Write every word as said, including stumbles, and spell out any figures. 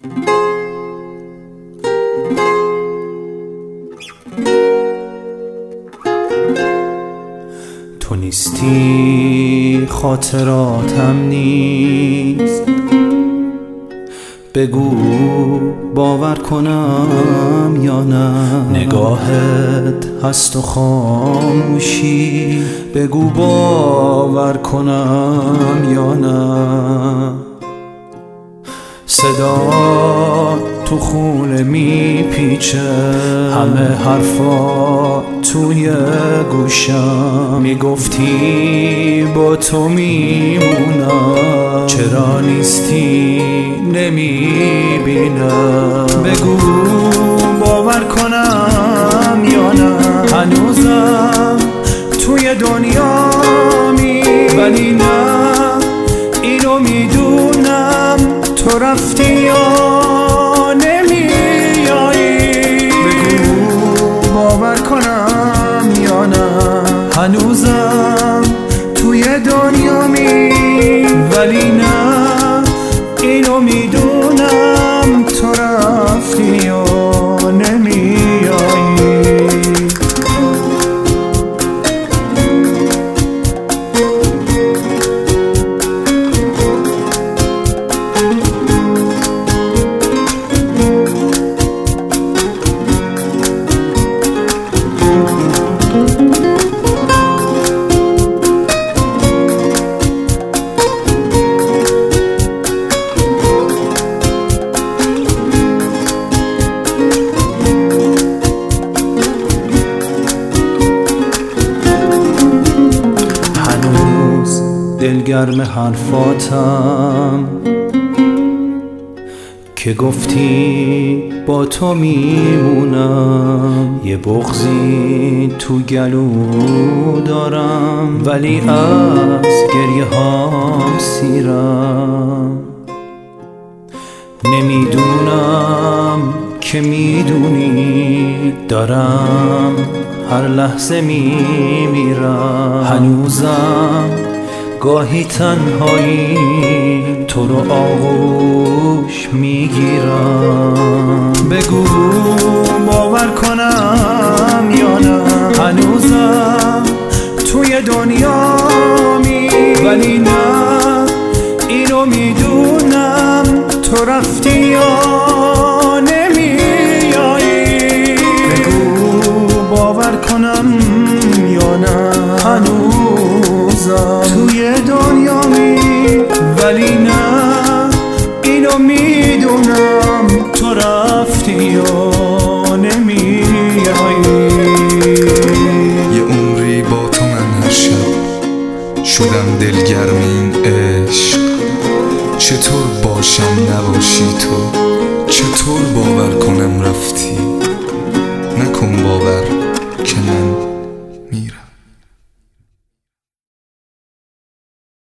تو نیستی خاطراتم نیست، بگو باور کنم یا نه. نگاهت هست و خاموشی، بگو باور کنم یا نه. صدا تو خونه میپیچه، همه حرفا توی گوشم. میگفتی با تو میمونم، چرا نیستی نمیبینم. بگو باور کنم یا نه. هنوزم توی دنیامی، ولی نه اینو میدونم تو رفتی یا نمیایی. بگو باور کنم یا نه. هنوزم توی دنیامی، ولی نه اینو میدونم تو رفتی یا نمیایی. دلگرم حرفاتم که گفتی با تو میمونم. یه بغضی تو گلو دارم، ولی از گریه هام سیرم. نمیدونم که میدونی دارم هر لحظه میمیرم. هنوزم گاهی تنهایی تو رو آغوش میگیرم. بگو باور کنم یا نه. هنوزم توی دنیامی، ولی نه اینو میدونم تو رفتی یا نمیایی. بگو باور کنم یا نه. هنوزم توی دنیامی، ولی نه اینو میدونم تو رفتی یا نمیایی. یه عمری با تو من هر شب شدم دلگرم این عشق. چطور باشم نباشی تو، چطور باور کنم رفتی. نکن باور